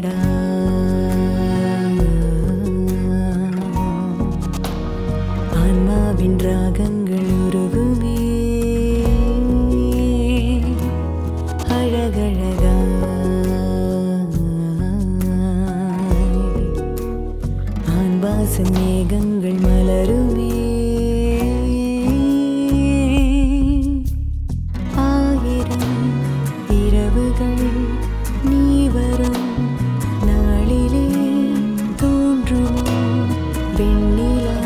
அடடடா ஆன்மாவின் ராகங்கள் உருகுமே அழகழகா ஆன்பாச மேகங்கள் மலருமே ஆயிரம் இரவுகள் நீ வரும் நாளிலே தோன்றுமோ வெண்ணிலா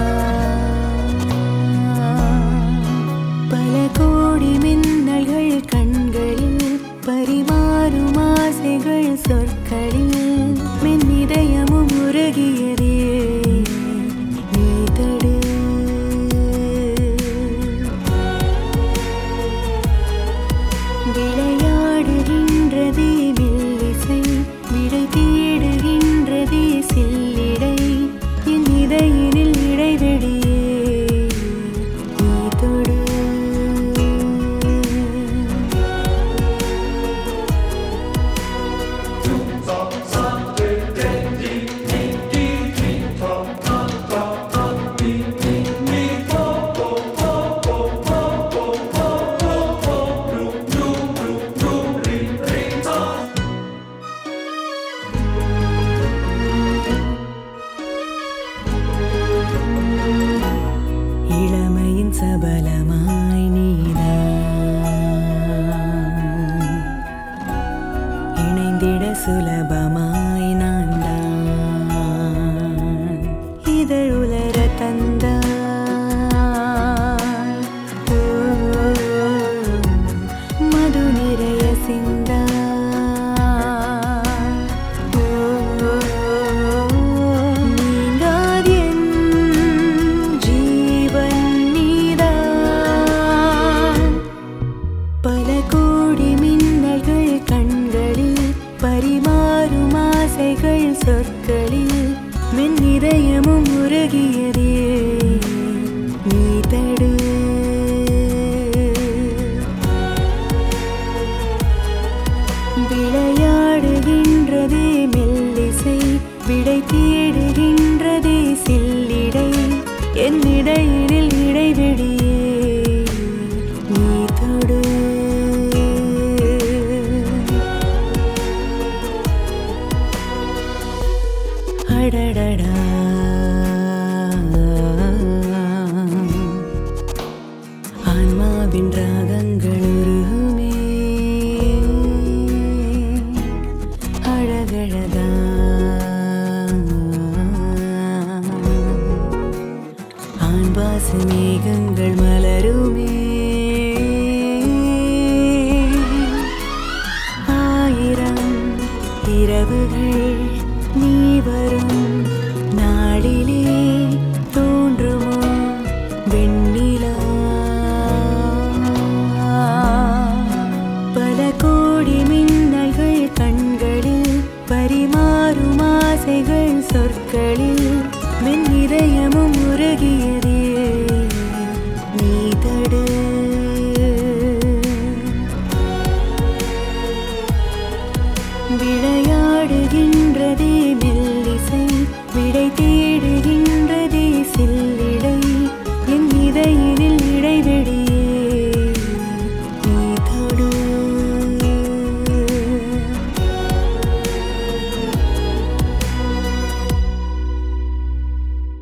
பல கோடி மின்னல்கள் கண்களில் பரிமாறும் ஆசைகள் சொற்களில் மென்னிதயமும் உருகியதே நீ தடு விளையாடுகின்றதே மெல்லிசை விடை தேடுகின்றதே சில்லிடை என் இதயினில் இடைவெளியே நீ தொடு இளமையின் சபலமாய் நீதான் இணைந்திட சுலபமாய் நான் தான் இதழுலர தந்தாய் மது நிறைய சிந்தாய் நீங்காது என் ஜீவன் நீதான் பல கோடி மின்னல்கள் கண்களில் பரிமாறும் ஆசைகள் சொற்களில் மென்னிதயமும் உருகியதே நீ தடு விளையாடுகின்றதே மெல்லிசை விடை தேடுகின்றதே சில்லிடை என் இடையினில் இடைவெளியே நீ தொடு அடடடா ஆன்மாவின் ராகங்கள் உருகுமே அழகழகா ஆன்பாச மேகங்கள் மலருமே ஆயிரம் இரவுகள் நீ வரும் நாளிலே தோன்றுமோ வெண்ணிலா பல கோடி மின்னல்கள் கண்களில் பரிமாறும் ஆசைகள் சொற்களில் மென்னிதயமும் உருகியதே நீ தடு